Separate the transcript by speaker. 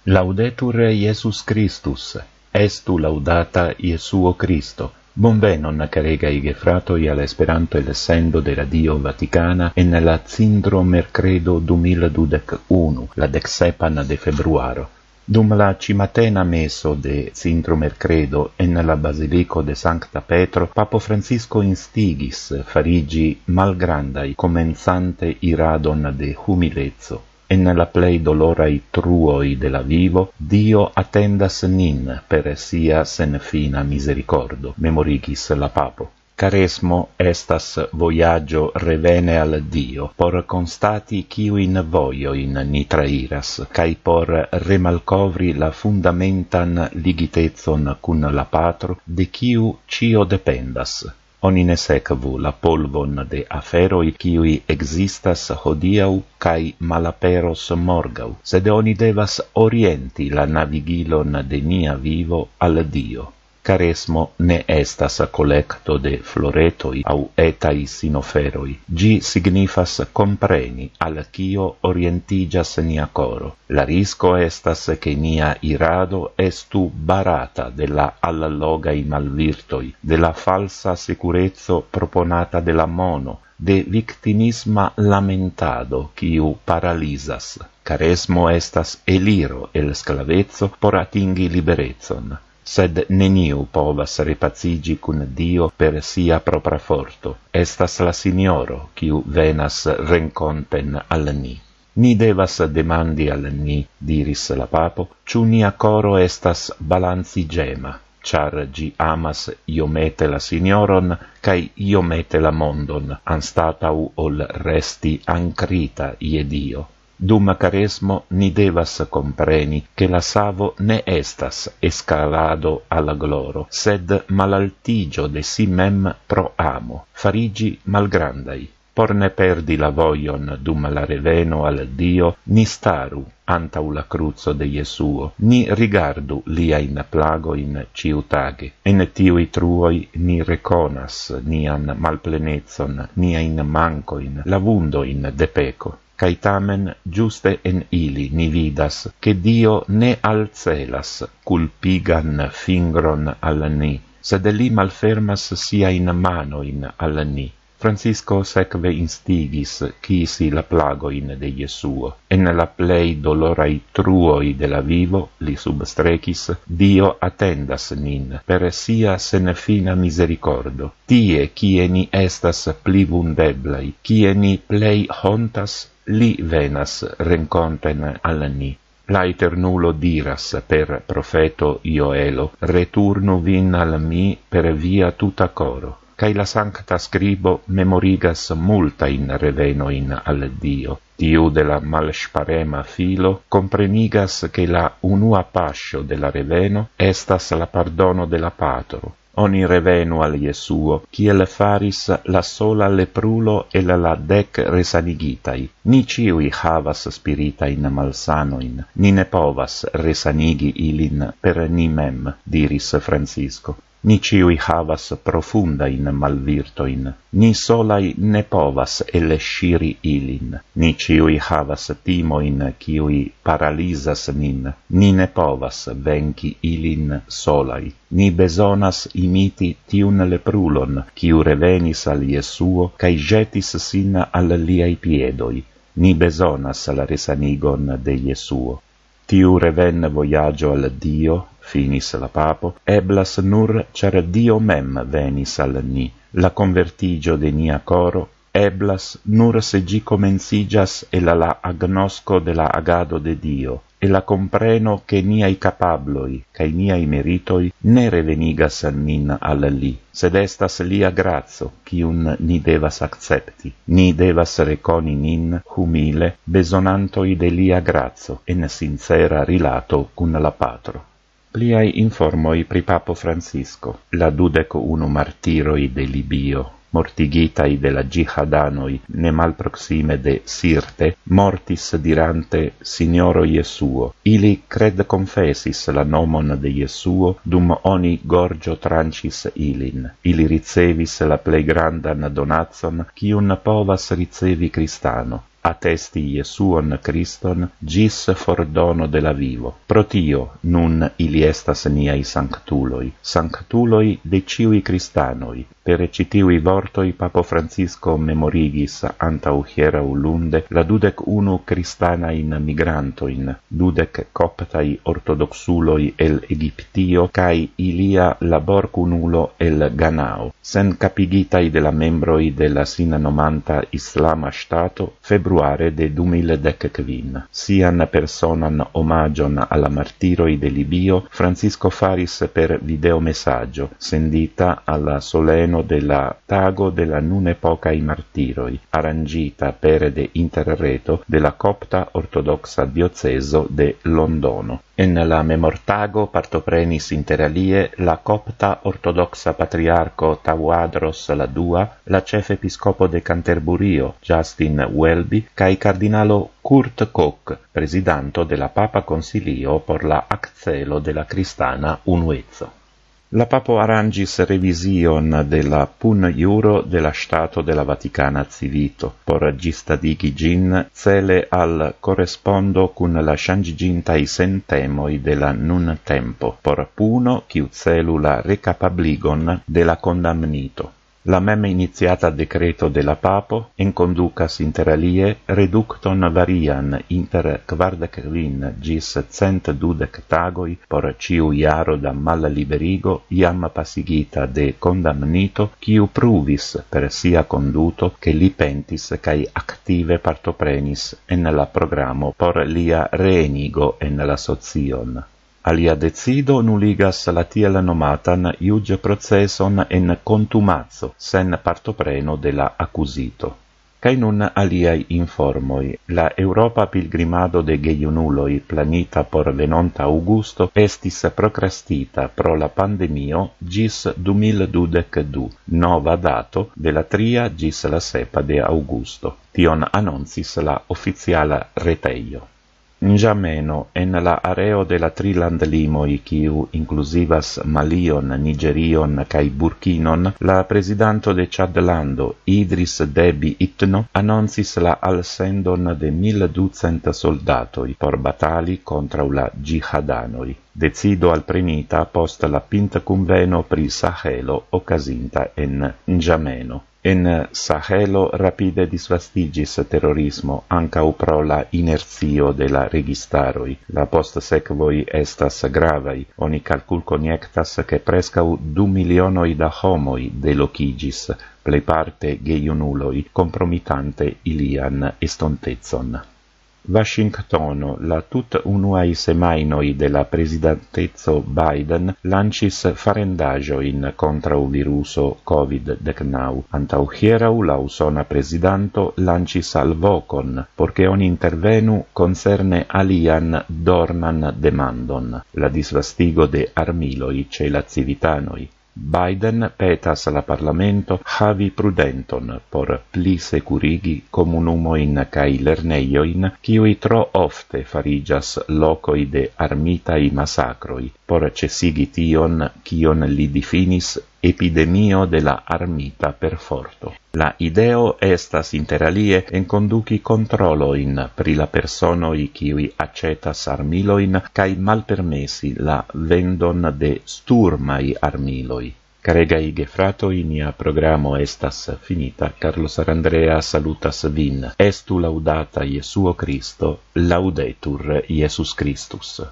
Speaker 1: Laudetur Iesus Christus, estu laudata Iesuo Christo. Bonvenon, caregai gefratoi, al Esperanto el sendo de Radio Vaticana en la Cindro Mercredo 2021, la 17 de februaro. Dum la cimatena meso de Cindro Mercredo en la Basilico de Sancta Petro, Papo Francisco instigis farigi malgrandai comenzante iradon de humilezzo. En la plei dolorai truoi de la vivo, Dio attendas nin per sia sen fina misericordo, memorigis la Papo. Caresmo estas voyaggio revene al Dio, por constati ciuin voioin ni trairas, cae por remalcovri la fundamentan ligitezon cun la Patro, de ciu cio dependas. Oni ne sekvu la polvon de aferoi ciui existas hodiau cae malaperos morgau, sed oni devas orienti la navigilon de nia vivo al Dio. Caresmo ne estas collecto de floretoi au etai sinoferoi. Gi signifas compreni al cio orientigas nia coro. La risco estas che nia irado estu barata de la allogai malvirtoi, de la falsa securezzo proponata de la mono, de victimisma lamentado quiu paralisas. Caresmo estas eliro el sclavezzo por atingi liberezzon. Sed neniu povas repacigi cun Dio per sia propra forto. Estas la Signoro, quiu venas renconten al ni. Ni devas demandi al ni, diris la Papo, ciu nia coro estas balanzigema, char gi amas iomete la Signoron, cae iomete la mondon, anstatau ol resti ancrita ie Dio. Dum caresmo ni devas compreni che la savo ne estas escalado alla gloro, sed malaltigio de si mem pro amo, farigi malgrandai. Por ne perdi la voion dum la reveno al Dio, ni staru antau la cruzo de Iesuo, ni rigardu liain plagoin ciutage. En tiui truoi ni reconas nian malplenezzon, niain mancoin, la vundoin de peco. Cae tamen giuste en ili ni vidas, che Dio ne alcelas culpigan fingron al ni, sed li malfermas siain manoin al ni. Francisco sekve instigis quisi la plagoin de Iesuo. En la plei dolorai truoi de la vivo, li substrecis, Dio attendas nin per sia sen fina misericordo. Tie, cie ni estas pli vundeblai, cie ni plei hontas, li venas renconten al ni. La Eternulo diras per profeto Ioelo, returnu vin al mi per via tuta coro. Cae la Sancta Scribo memorigas multain revenoin al Dio. Tiu de la malsparema filo comprenigas che la unua pascio de la reveno estas la pardono de la Patro. Oni revenu al Iesuo, kiel faris la sola leprulo e la 10 resanigitai. Ni ciui havas spiritain malsanoin, ni ne povas resanigi ilin per ni mem, diris Francisco. Ni ciui havas profundain malvirtoin, ni solai ne povas elesciri ilin. Ni ciui havas timoin ciui paralisas nin, ni ne povas venci ilin solai. Ni besonas imiti tiun leprulon, ciu revenis al Iesuo, cae jetis sin al liai piedoi. Ni besonas la resanigon de Iesuo. Tiu reven voyaggio al Dio, finis la Papo, eblas nur char Dio mem venis al ni. La convertigio de nia coro eblas nur se gi comencigas e la agnosco de la agado de Dio, e la compreno che niai capabloi, cae niai meritoi, ne revenigas nin al li, sed estas lia grazo, cium ni devas accepti. Ni devas reconi nin, humile, besonantoi de lia grazo, en sincera rilato cun la Patro. Pliai informoi pri Papo Francisco, la 21 martiroi de Libio, mortigitai de la Gihadanoi ne malproxime de Sirte, mortis dirante Signoro Iesuo. Ili cred confessis la nomon de Iesuo, dum oni gorgio trancis ilin. Ili ricevis la plei grandan donatson, cium povas ricevi Cristano. attesti Iesuon Christon gis fordono de la vivo. Pro tio nun ili estas niai sanctuloi de ciui Cristanoi. Per citiui vortoi Papo Francisco memorigis antau hierau lunde la 21 Cristanain migrantoin, 20 coptai ortodoxuloi el Egiptio cae ilia laborcunulo el Ganao, sen capigitai de la membroi de la sinanomanta Islama Stato februare de 2015. Sian personan omagion alla martiroi de Libio Francisco faris per videomessaggio, sendita alla soleno de la tago de la nun epocai martiroi, arrangita per de interreto de la copta ortodoxa dioceso de Londono. En la memortago partoprenis inter alie la copta ortodoxa patriarco Tawadros II, la chef episcopo de Canterburio Justin Welby, cae cardinalo Kurt Koch, presidanto de la Papa Consilio por la accelo de la Cristana Unuezzo. La Papo arrangis revision de la pun iuro de la Stato de la Vaticana Civito, por gistadigi gin cele al correspondo cun la changigintai sentemoi de la nun tempo, por puno quiu celu la recapabligon de la condamnito. La mem iniziata decreto de la Papo enconducas inter alie reducton varian inter 45 gis 120 tagoi por ciu iaro da mala liberigo iam passigita de condamnito quiu pruvis per sia conduto che li pentis cae active partoprenis en la programo por lia reenigo en la socion. Alia decido nuligas la tiel nomatan iuge processon en contumazzo, sen partopreno de la accusito. Cae nun aliai informoi, la Europa pilgrimado de geiunuloi planita por venonta Augusto estis procrastita pro la pandemio gis 2022, nova dato de la 3 gis la 7 de Augusto. Tion annoncis la officiala reteio. Njameno, en la areo de la triland limoi, quiu inclusivas Malion, Nigerion cae Burkinon, la presidanto de Chadlando, Idris Deby Itno, annoncis la alsendon de 1200 soldatoi por batali contra la jihaddanoi. Decido alprenita post la pinta conveno pri Sahelo occasinta en Njameno. En Sahelo rapide disvastigis terrorismo ancau pro la inerzio de la registaroi. La post sequoi estas gravai. Oni calcul coniectas che prescau 2 milionoi da homoi delocigis, pleiparte geiunuloi, compromitante ilian estontezon. Washingtono, la tut unuai semainoi de la presidentezo Biden lancis farendagioin contra u viruso COVID-19. Antau hierau la usona presidanto lancis alvocon, porche on intervenu concerne alian dornan demandon, la disvastigo de armiloi ce la civitanoi. Biden petas la parlamento havi prudenton por pli securigi comunumoin cae lerneioin quiui tro ofte farigas locoi de armitai massacroi, por cessigi tion quion li definis epidemio de la armita perforto. La ideo estas inter alie enconduci controloin pri la personoi quiui accetas armiloin cae malpermessi la vendon de sturmai armiloi. Caregai gefratoi, nia programo estas finita. Carlos Arandrea salutas vin. Estu laudata Iesuo Christo, laudetur Iesus Christus.